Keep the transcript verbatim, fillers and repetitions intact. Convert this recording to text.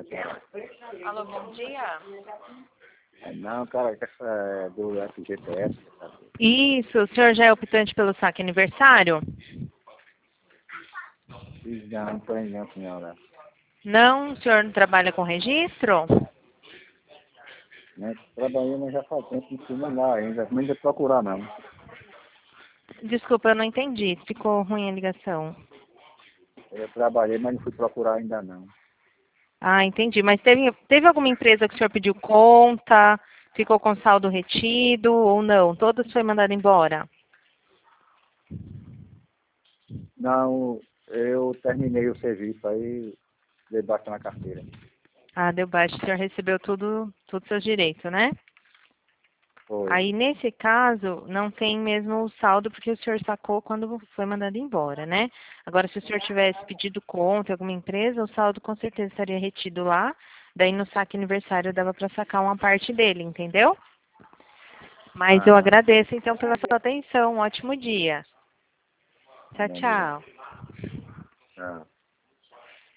Alô, bom dia. Não, cara, essa do F G T S. Sabe? Isso, o senhor já é optante pelo saque aniversário? Não, não tem não, senhora. Não, o senhor não trabalha com registro? Né? Trabalhei, mas já faz tempo, não fui lá ainda. Não ainda procurar, não. Desculpa, eu não entendi. Ficou ruim a ligação. Eu trabalhei, mas não fui procurar ainda, não. Ah, entendi. Mas teve, teve alguma empresa que o senhor pediu conta, ficou com saldo retido ou não? Todas foi mandado embora? Não, eu terminei o serviço aí, dei baixa na carteira. Ah, deu baixo. O senhor recebeu tudo, todos os seus direitos, né? Foi. Aí, nesse caso, não tem mesmo o saldo, porque o senhor sacou quando foi mandado embora, né? Agora, se o senhor tivesse pedido conta em alguma empresa, o saldo com certeza estaria retido lá. Daí, no saque aniversário, dava para sacar uma parte dele, entendeu? Mas eu Ah, agradeço, então, pela sua atenção. Um ótimo dia. Tchau, bom dia. tchau. Tchau.